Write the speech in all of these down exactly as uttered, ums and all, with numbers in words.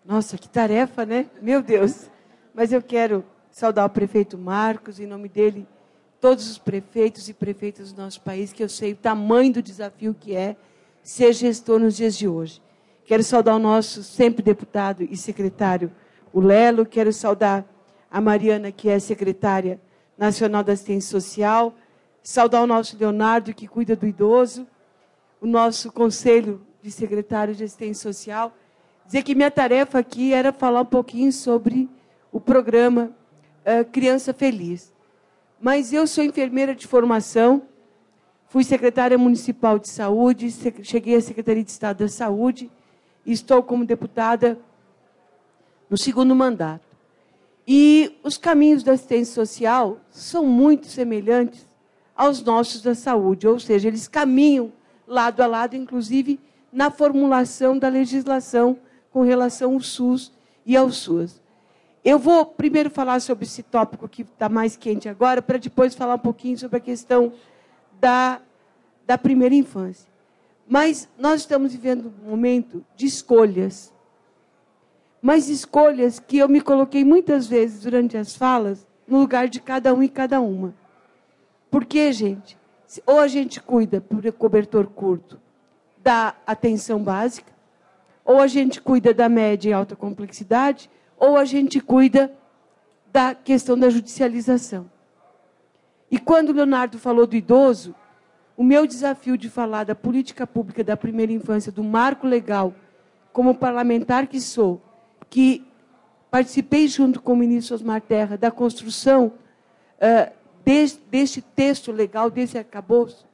Nossa, que tarefa, né? Meu Deus. Mas eu quero saudar o prefeito Marcos, em nome dele, todos os prefeitos e prefeitas do nosso país, que eu sei o tamanho do desafio que é ser gestor nos dias de hoje. Quero saudar o nosso sempre deputado e secretário, o Lelo. Quero saudar a Mariana, que é secretária nacional da assistência social. Saudar o nosso Leonardo, que cuida do idoso. O nosso conselho de secretário de assistência social. Dizer que minha tarefa aqui era falar um pouquinho sobre o programa uh, Criança Feliz. Mas eu sou enfermeira de formação, fui secretária municipal de saúde, cheguei à Secretaria de Estado da Saúde e estou como deputada no segundo mandato. E os caminhos da assistência social são muito semelhantes aos nossos da saúde, ou seja, eles caminham lado a lado, inclusive na formulação da legislação com relação ao SUS e ao SUS. Eu vou primeiro falar sobre esse tópico que está mais quente agora, para depois falar um pouquinho sobre a questão da, da primeira infância. Mas nós estamos vivendo um momento de escolhas. Mas escolhas que eu me coloquei muitas vezes durante as falas no lugar de cada um e cada uma. Por quê, gente? Ou a gente cuida, por cobertor curto, da atenção básica, ou a gente cuida da média e alta complexidade, ou a gente cuida da questão da judicialização. E quando o Leonardo falou do idoso, o meu desafio de falar da política pública da primeira infância, do marco legal, como parlamentar que sou, que participei junto com o ministro Osmar Terra da construção uh, deste, deste texto legal, desse arcabouço,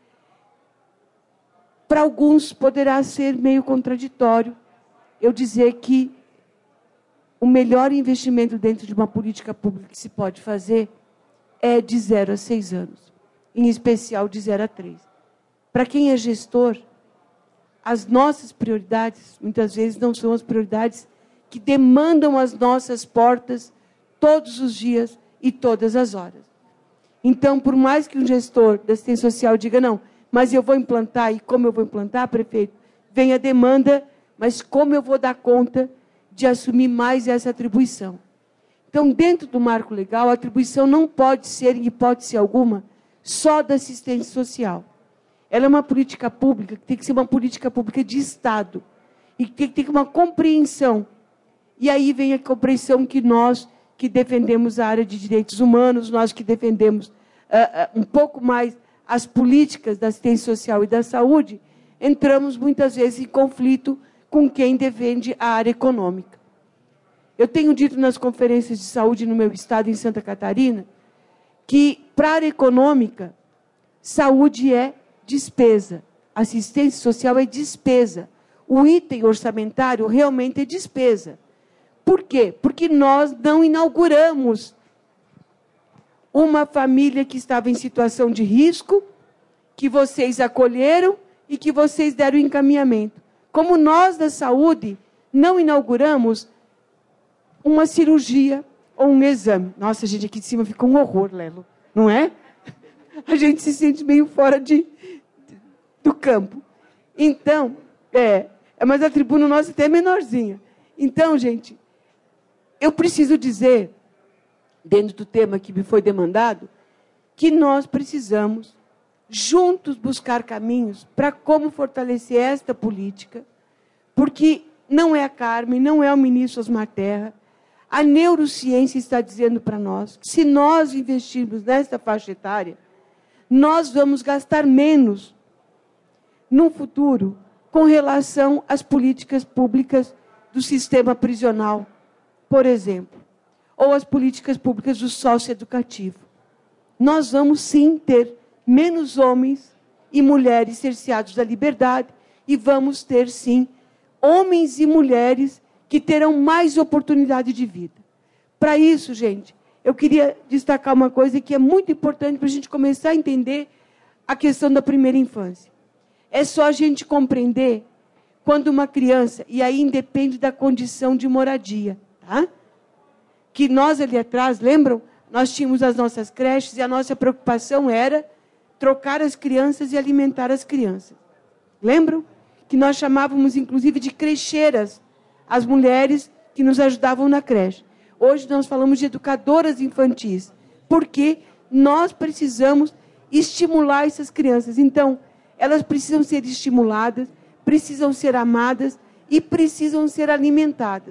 para alguns poderá ser meio contraditório eu dizer que o melhor investimento dentro de uma política pública que se pode fazer é de zero a seis anos, em especial de zero a três. Para quem é gestor, as nossas prioridades, muitas vezes, não são as prioridades que demandam as nossas portas todos os dias e todas as horas. Então, por mais que um gestor da assistência social diga, não, mas eu vou implantar, e como eu vou implantar, prefeito, vem a demanda, mas como eu vou dar conta de assumir mais essa atribuição? Então, dentro do marco legal, a atribuição não pode ser, em hipótese alguma, só da assistência social. Ela é uma política pública que tem que ser uma política pública de Estado e que tem que ter uma compreensão. E aí vem a compreensão que nós, que defendemos a área de direitos humanos, nós que defendemos uh, uh, um pouco mais as políticas da assistência social e da saúde, entramos muitas vezes em conflito com quem defende a área econômica. Eu tenho dito nas conferências de saúde no meu estado, em Santa Catarina, que, para a área econômica, saúde é despesa, assistência social é despesa. O item orçamentário realmente é despesa. Por quê? Porque nós não inauguramos uma família que estava em situação de risco, que vocês acolheram e que vocês deram encaminhamento. Como nós da saúde não inauguramos uma cirurgia ou um exame. Nossa, gente, aqui de cima fica um horror, Lelo, não é? A gente se sente meio fora de, do campo. Então, é, mas a tribuna nossa até é menorzinha. Então, gente, eu preciso dizer, dentro do tema que me foi demandado, que nós precisamos juntos buscar caminhos para como fortalecer esta política, porque não é a Carmen, não é o ministro Osmar Terra, a neurociência está dizendo para nós que se nós investirmos nesta faixa etária, nós vamos gastar menos no futuro com relação às políticas públicas do sistema prisional, por exemplo, ou as políticas públicas do socioeducativo. Nós vamos sim ter menos homens e mulheres cerceados da liberdade e vamos ter sim homens e mulheres que terão mais oportunidade de vida. Para isso, gente, eu queria destacar uma coisa que é muito importante para a gente começar a entender a questão da primeira infância. É só a gente compreender quando uma criança, e aí independe da condição de moradia, tá? Que nós ali atrás, lembram? Nós tínhamos as nossas creches e a nossa preocupação era trocar as crianças e alimentar as crianças. Lembram? Que nós chamávamos, inclusive, de crecheiras as mulheres que nos ajudavam na creche. Hoje nós falamos de educadoras infantis, porque nós precisamos estimular essas crianças. Então, elas precisam ser estimuladas, precisam ser amadas e precisam ser alimentadas.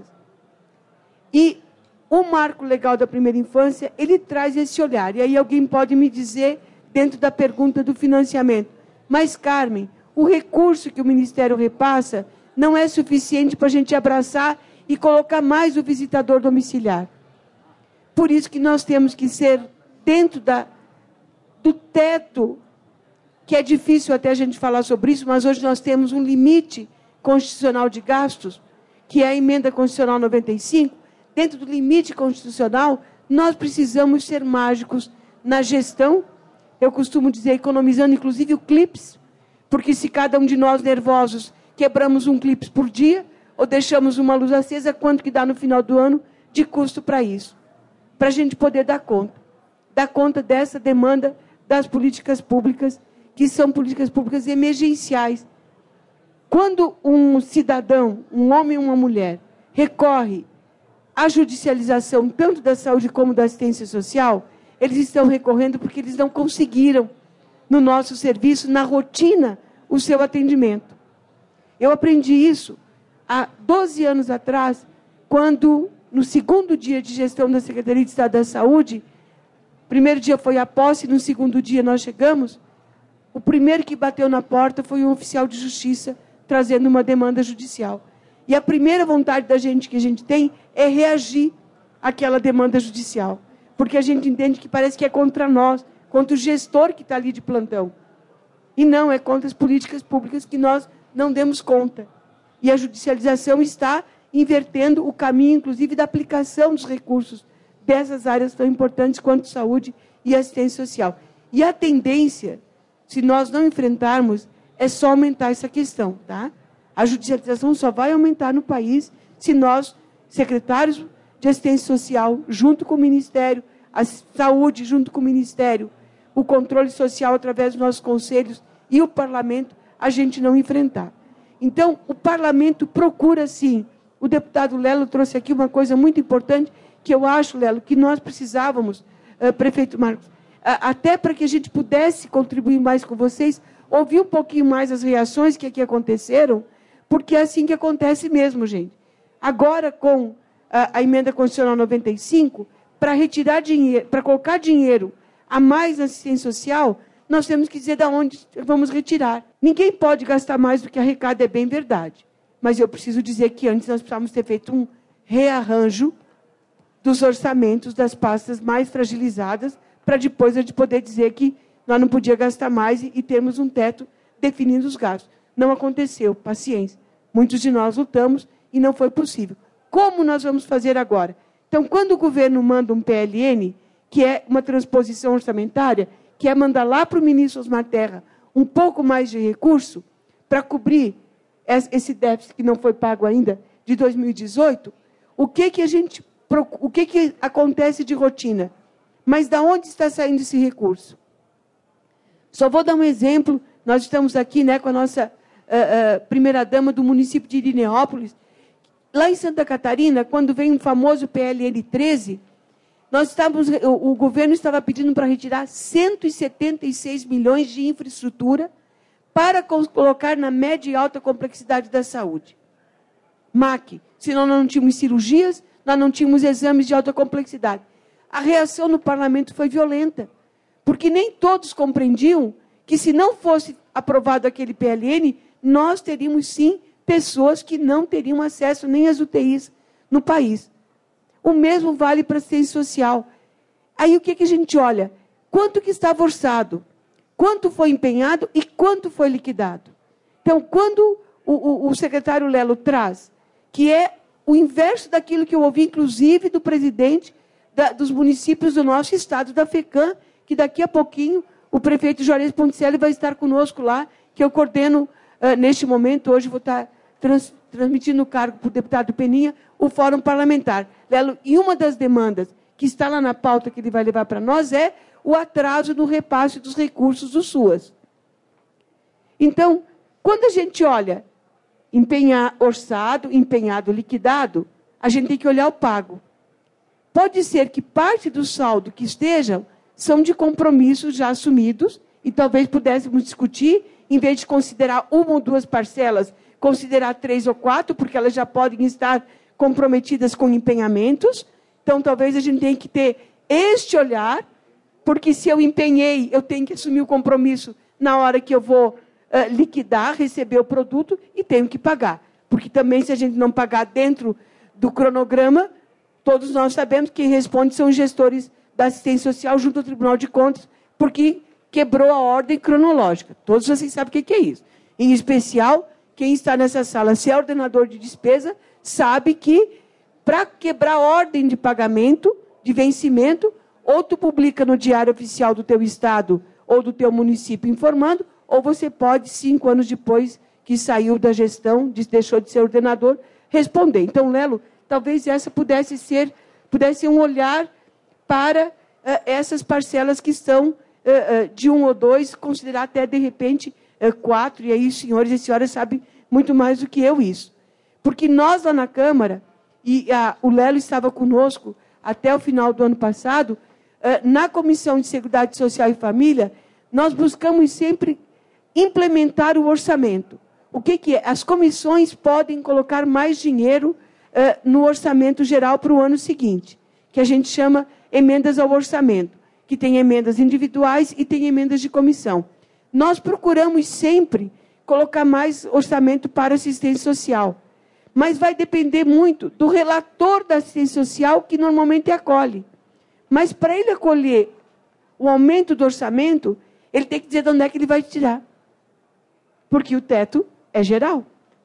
E o marco legal da primeira infância, ele traz esse olhar. E aí alguém pode me dizer, dentro da pergunta do financiamento, mas, Carmen, o recurso que o Ministério repassa não é suficiente para a gente abraçar e colocar mais o visitador domiciliar. Por isso que nós temos que ser dentro da, do teto, que é difícil até a gente falar sobre isso, mas hoje nós temos um limite constitucional de gastos, que é a emenda constitucional noventa e cinco. Dentro do limite constitucional, nós precisamos ser mágicos na gestão. Eu costumo dizer, economizando inclusive o clips, porque se cada um de nós nervosos quebramos um clips por dia, ou deixamos uma luz acesa, quanto que dá no final do ano de custo para isso? Para a gente poder dar conta. Dar conta dessa demanda das políticas públicas, que são políticas públicas emergenciais. Quando um cidadão, um homem ou uma mulher, recorre à judicialização, tanto da saúde como da assistência social, eles estão recorrendo porque eles não conseguiram, no nosso serviço, na rotina, o seu atendimento. Eu aprendi isso há doze anos atrás, quando, no segundo dia de gestão da Secretaria de Estado da Saúde, primeiro dia foi a posse, no segundo dia nós chegamos, o primeiro que bateu na porta foi um oficial de justiça, trazendo uma demanda judicial. E a primeira vontade da gente, que a gente tem, é reagir àquela demanda judicial. Porque a gente entende que parece que é contra nós, contra o gestor que está ali de plantão. E não, é contra as políticas públicas que nós não demos conta. E a judicialização está invertendo o caminho, inclusive, da aplicação dos recursos dessas áreas tão importantes quanto saúde e assistência social. E a tendência, se nós não enfrentarmos, é só aumentar essa questão, tá? A judicialização só vai aumentar no país se nós, secretários de assistência social, junto com o Ministério, a saúde junto com o Ministério, o controle social através dos nossos conselhos e o Parlamento, a gente não enfrentar. Então, o Parlamento procura, sim. O deputado Lelo trouxe aqui uma coisa muito importante, que eu acho, Lelo, que nós precisávamos, uh, prefeito Marcos, uh, até para que a gente pudesse contribuir mais com vocês, ouvir um pouquinho mais as reações que aqui aconteceram, porque é assim que acontece mesmo, gente. Agora, com a, a emenda constitucional noventa e cinco, para retirar dinheiro, para colocar dinheiro a mais na assistência social, nós temos que dizer de onde vamos retirar. Ninguém pode gastar mais do que arrecada, é bem verdade. Mas eu preciso dizer que antes nós precisávamos ter feito um rearranjo dos orçamentos das pastas mais fragilizadas, para depois a gente poder dizer que nós não podíamos gastar mais e, e termos um teto definindo os gastos. Não aconteceu, paciência. Muitos de nós lutamos e não foi possível. Como nós vamos fazer agora? Então, quando o governo manda um P L N, que é uma transposição orçamentária, que é mandar lá para o ministro Osmar Terra um pouco mais de recurso para cobrir esse déficit que não foi pago ainda de dois mil e dezoito, o que que a gente, o que que acontece de rotina? Mas de onde está saindo esse recurso? Só vou dar um exemplo. Nós estamos aqui, né, com a nossa uh, uh, primeira-dama do município de Irineópolis. Lá em Santa Catarina, quando vem um famoso P L N treze, nós estávamos, o, o governo estava pedindo para retirar cento e setenta e seis milhões de infraestrutura para colocar na média e alta complexidade da saúde. M A C. Senão nós não tínhamos cirurgias, nós não tínhamos exames de alta complexidade. A reação no parlamento foi violenta, porque nem todos compreendiam que, se não fosse aprovado aquele P L N, nós teríamos, sim, pessoas que não teriam acesso nem às U T Is no país. O mesmo vale para a assistência social. Aí o que, que a gente olha? Quanto que estava orçado? Quanto foi empenhado e quanto foi liquidado? Então, quando o, o, o secretário Lelo traz, que é o inverso daquilo que eu ouvi, inclusive, do presidente da, dos municípios do nosso estado, da FECAM, que daqui a pouquinho o prefeito Juarez Ponticelli vai estar conosco lá, que eu coordeno uh, neste momento. Hoje vou estar trans, transmitindo o cargo para o deputado Peninha, o Fórum Parlamentar. Lelo, e uma das demandas que está lá na pauta que ele vai levar para nós é o atraso no repasse dos recursos do SUAS. Então, quando a gente olha empenhar, orçado, empenhado, liquidado, a gente tem que olhar o pago. Pode ser que parte do saldo que estejam são de compromissos já assumidos, e talvez pudéssemos discutir, em vez de considerar uma ou duas parcelas, considerar três ou quatro, porque elas já podem estar comprometidas com empenhamentos. Então, talvez a gente tenha que ter este olhar, porque se eu empenhei, eu tenho que assumir o compromisso na hora que eu vou uh, liquidar, receber o produto, e tenho que pagar. Porque também, se a gente não pagar dentro do cronograma, todos nós sabemos que quem responde são os gestores da assistência social junto ao Tribunal de Contas, porque quebrou a ordem cronológica. Todos vocês sabem o que é isso. Em especial, quem está nessa sala, se é ordenador de despesa, sabe que, para quebrar a ordem de pagamento, de vencimento, ou tu publica no Diário Oficial do teu estado ou do teu município informando, ou você pode, cinco anos depois que saiu da gestão, deixou de ser ordenador, responder. Então, Lelo, talvez essa pudesse ser, pudesse ser um olhar para uh, essas parcelas que estão uh, uh, de um ou dois, considerar até, de repente, uh, quatro, e aí, senhores e senhoras sabem muito mais do que eu isso. Porque nós, lá na Câmara, e uh, o Lelo estava conosco até o final do ano passado, uh, na Comissão de Seguridade Social e Família, nós buscamos sempre implementar o orçamento. O que, que é? As comissões podem colocar mais dinheiro uh, no orçamento geral para o ano seguinte, que a gente chama emendas ao orçamento, que tem emendas individuais e tem emendas de comissão. Nós procuramos sempre colocar mais orçamento para assistência social, mas vai depender muito do relator da assistência social, que normalmente acolhe. Mas para ele acolher o aumento do orçamento, ele tem que dizer de onde é que ele vai tirar. Porque o teto é geral.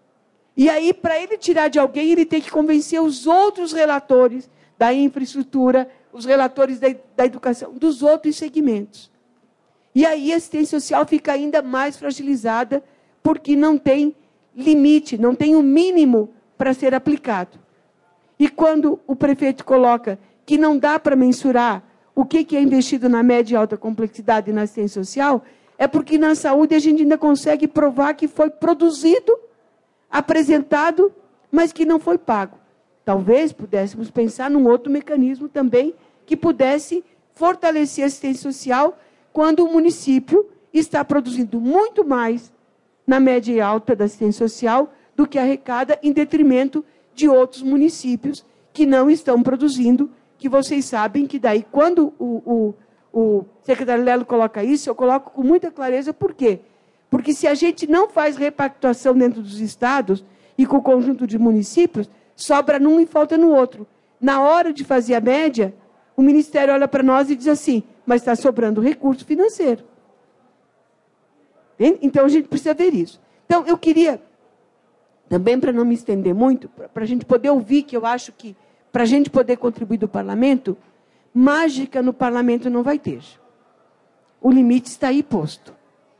E aí, para ele tirar de alguém, ele tem que convencer os outros relatores da infraestrutura, os relatores da, da educação, dos outros segmentos. E aí a assistência social fica ainda mais fragilizada, porque não tem limite, não tem o mínimo para ser aplicado. E quando o prefeito coloca que não dá para mensurar o que, que é investido na média e alta complexidade e na assistência social, é porque na saúde a gente ainda consegue provar que foi produzido, apresentado, mas que não foi pago. Talvez pudéssemos pensar num outro mecanismo também que pudesse fortalecer a assistência social quando o município está produzindo muito mais na média e alta da assistência social do que arrecada, em detrimento de outros municípios que não estão produzindo, que vocês sabem que daí, quando o, o, o secretário Lelo coloca isso, eu coloco com muita clareza. Por quê? Porque se a gente não faz repactuação dentro dos estados e com o conjunto de municípios, sobra num e falta no outro. Na hora de fazer a média, o Ministério olha para nós e diz assim, mas está sobrando recurso financeiro. Então, a gente precisa ver isso. Então, eu queria, também para não me estender muito, para a gente poder ouvir, que eu acho que, para a gente poder contribuir do parlamento, mágica no parlamento não vai ter. O limite está aí posto.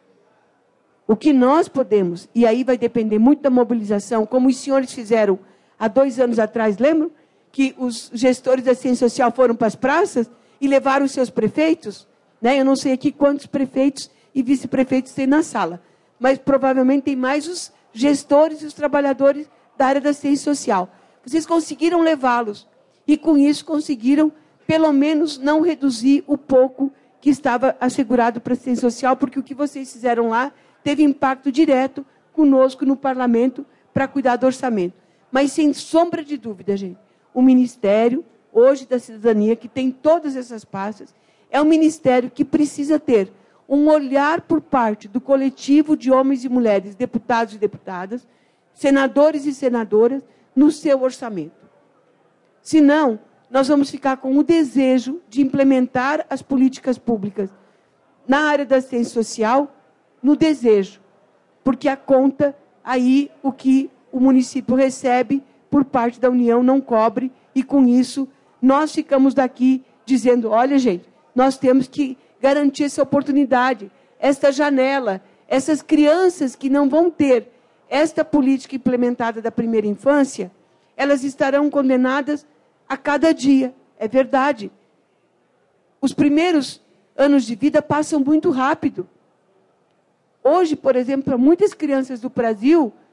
O que nós podemos, e aí vai depender muito da mobilização, como os senhores fizeram há dois anos atrás, lembram? Que os gestores da ciência social foram para as praças e levaram os seus prefeitos, né? Eu não sei aqui quantos prefeitos e vice-prefeitos tem na sala, mas provavelmente tem mais os gestores e os trabalhadores da área da assistência social. Vocês conseguiram levá-los e, com isso, conseguiram, pelo menos, não reduzir o pouco que estava assegurado para a assistência social, porque o que vocês fizeram lá teve impacto direto conosco no parlamento para cuidar do orçamento. Mas, sem sombra de dúvida, gente, o Ministério, hoje, da Cidadania, que tem todas essas pastas, é um ministério que precisa ter um olhar por parte do coletivo de homens e mulheres, deputados e deputadas, senadores e senadoras, no seu orçamento. Senão, nós vamos ficar com o desejo de implementar as políticas públicas na área da assistência social, no desejo, porque a conta, aí, o que o município recebe por parte da União não cobre, e com isso nós ficamos daqui dizendo, olha, gente, nós temos que garantir essa oportunidade, esta janela, essas crianças que não vão ter esta política implementada da primeira infância, elas estarão condenadas a cada dia. É verdade. Os primeiros anos de vida passam muito rápido. Hoje, por exemplo, para muitas crianças do Brasil,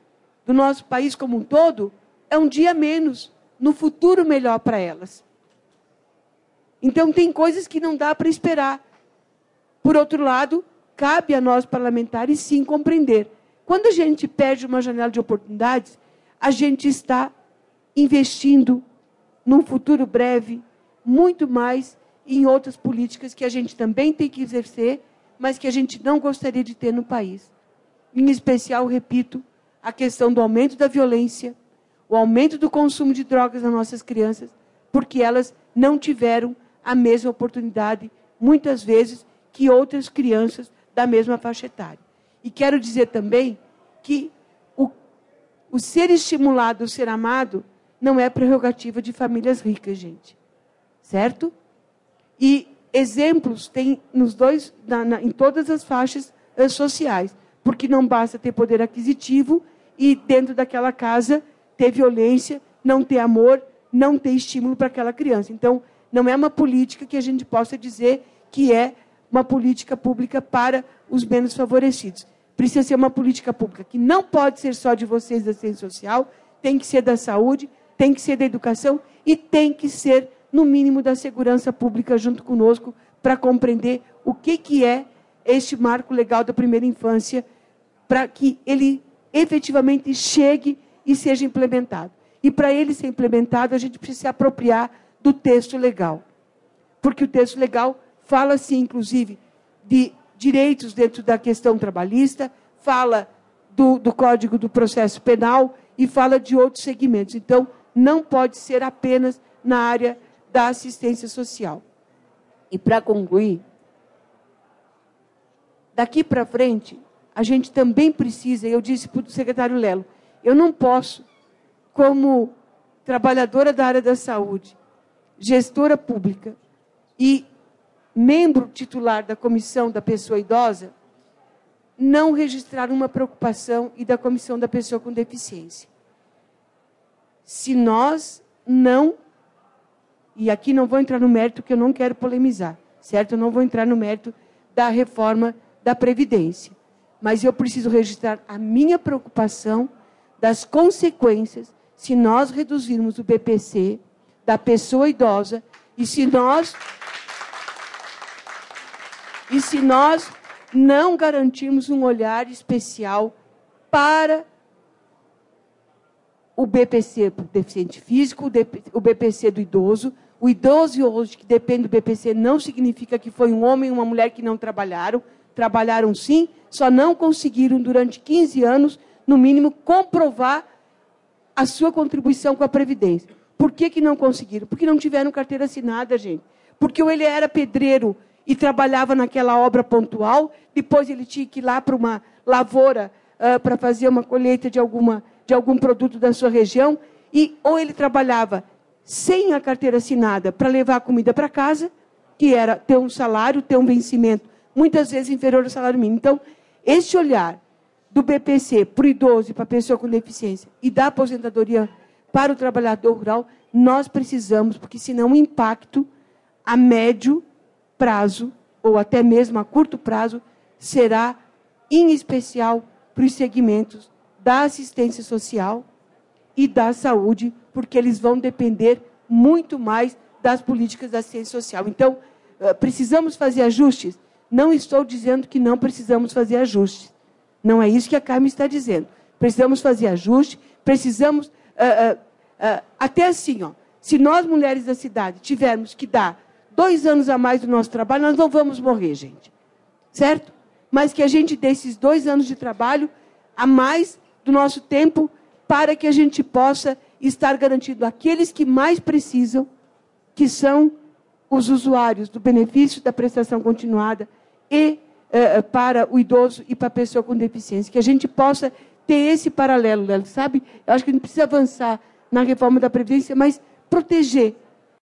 do nosso país como um todo, é um dia menos, no futuro melhor para elas. Então, tem coisas que não dá para esperar. Por outro lado, cabe a nós parlamentares, sim, compreender. Quando a gente perde uma janela de oportunidades, a gente está investindo, num futuro breve, muito mais em outras políticas que a gente também tem que exercer, mas que a gente não gostaria de ter no país. Em especial, repito, a questão do aumento da violência, o aumento do consumo de drogas nas nossas crianças, porque elas não tiveram a mesma oportunidade, muitas vezes, que outras crianças da mesma faixa etária. E quero dizer também que o, o ser estimulado, o ser amado, não é prerrogativa de famílias ricas, gente. Certo? E exemplos tem nos dois, na, na, em todas as faixas uh, sociais, porque não basta ter poder aquisitivo e dentro daquela casa ter violência, não ter amor, não ter estímulo para aquela criança. Então, não é uma política que a gente possa dizer que é uma política pública para os menos favorecidos. Precisa ser uma política pública que não pode ser só de vocês da ciência social, tem que ser da saúde, tem que ser da educação e tem que ser, no mínimo, da segurança pública junto conosco para compreender o que, que é este marco legal da primeira infância para que ele efetivamente chegue e seja implementado. E para ele ser implementado, a gente precisa se apropriar do texto legal. Porque o texto legal fala, sim, inclusive, de direitos dentro da questão trabalhista, fala do, do Código do Processo Penal e fala de outros segmentos. Então, não pode ser apenas na área da assistência social. E, para concluir, daqui para frente, a gente também precisa, eu disse para o secretário Lelo, eu não posso, como trabalhadora da área da saúde, gestora pública e membro titular da Comissão da Pessoa Idosa, não registrar uma preocupação e da Comissão da Pessoa com Deficiência. Se nós não, e aqui não vou entrar no mérito que eu não quero polemizar, certo? Eu não vou entrar no mérito da reforma da Previdência, mas eu preciso registrar a minha preocupação das consequências se nós reduzirmos o B P C da pessoa idosa e se nós e se nós não garantirmos um olhar especial para o B P C do deficiente físico, o B P C do idoso. O idoso hoje que depende do B P C não significa que foi um homem e uma mulher que não trabalharam. Trabalharam sim, só não conseguiram durante quinze anos, no mínimo, comprovar a sua contribuição com a Previdência. Por que que não conseguiram? Porque não tiveram carteira assinada, gente. Porque ou ele era pedreiro e trabalhava naquela obra pontual, depois ele tinha que ir lá para uma lavoura uh, para fazer uma colheita de, alguma, de algum produto da sua região, e ou ele trabalhava sem a carteira assinada para levar a comida para casa, que era ter um salário, ter um vencimento, muitas vezes inferior ao salário mínimo. Então, esse olhar do B P C para o idoso e para a pessoa com deficiência e da aposentadoria para o trabalhador rural, nós precisamos, porque senão o impacto a médio prazo, ou até mesmo a curto prazo, será, em especial, para os segmentos da assistência social e da saúde, porque eles vão depender muito mais das políticas da assistência social. Então, precisamos fazer ajustes? Não estou dizendo que não precisamos fazer ajustes. Não é isso que a Carmen está dizendo. Precisamos fazer ajustes, precisamos... Uh, uh, uh, até assim, ó, se nós, mulheres da cidade, tivermos que dar dois anos a mais do nosso trabalho, nós não vamos morrer, gente. Certo? Mas que a gente dê esses dois anos de trabalho a mais do nosso tempo para que a gente possa estar garantindo aqueles que mais precisam, que são os usuários do benefício da prestação continuada e uh, para o idoso e para a pessoa com deficiência. Que a gente possa ter esse paralelo, sabe? Eu acho que a gente precisa avançar na reforma da Previdência, mas proteger